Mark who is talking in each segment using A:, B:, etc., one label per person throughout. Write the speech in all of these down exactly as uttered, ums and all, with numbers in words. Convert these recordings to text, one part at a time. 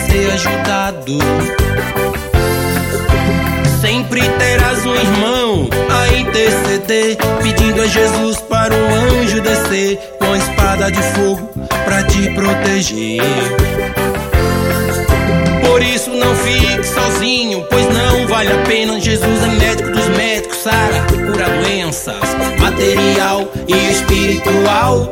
A: ser ajudado. Sempre terás um irmão a interceder, pedindo a Jesus para um anjo descer com a espada de fogo pra te proteger. Por isso não fique sozinho, pois não vale a pena. Jesus é médico dos médicos, sara e cura doenças, material e espiritual.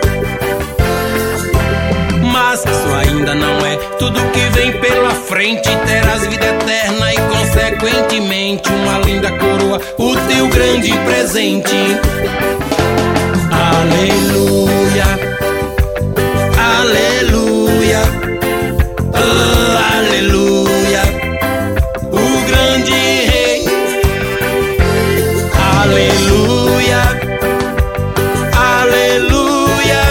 A: Mas isso ainda não é tudo que vem pela frente. Terás vida eterna e consequentemente uma linda coroa, o teu grande presente. Aleluia, aleluia, oh, aleluia, o grande rei. Aleluia, aleluia,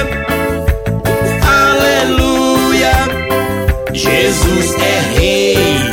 A: aleluia, Jesus é rei.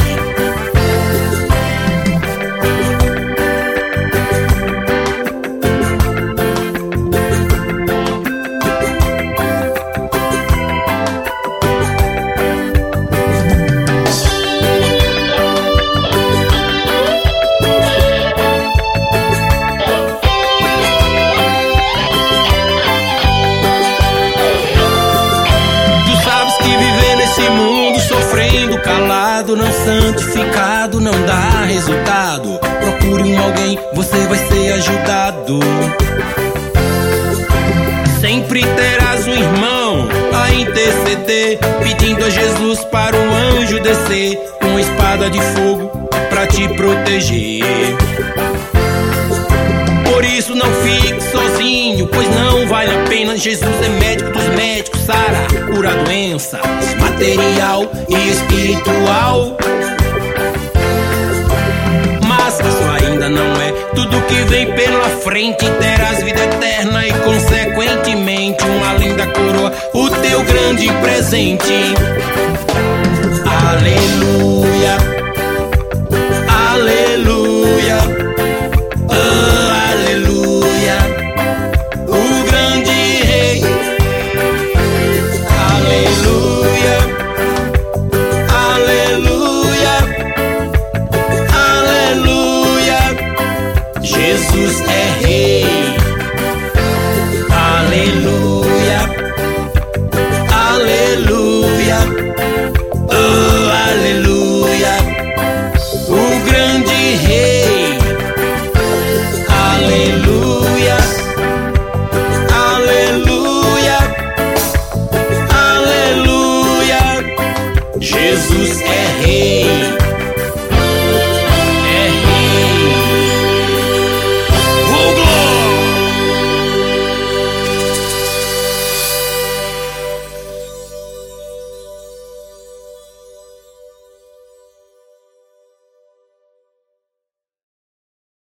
A: Calado, não santificado, não dá resultado. Procure um alguém, você vai ser ajudado. Sempre terás um irmão a interceder, pedindo a Jesus para um anjo descer com espada de fogo pra te proteger. Por isso não fique sozinho, pois não vale a pena. Jesus é médico dos médicos, sara, cura doenças, material e espiritual. Mas isso ainda não é tudo que vem pela frente. Terás vida eterna e consequentemente uma linda coroa, o teu grande presente. Aleluia, aleluia, oh, aleluia, o grande rei. Aleluia, aleluia, aleluia, Jesus é rei. Aleluia, aleluia, oh, aleluia, o grande rei. Aleluia, aleluia, aleluia, Jesus é rei.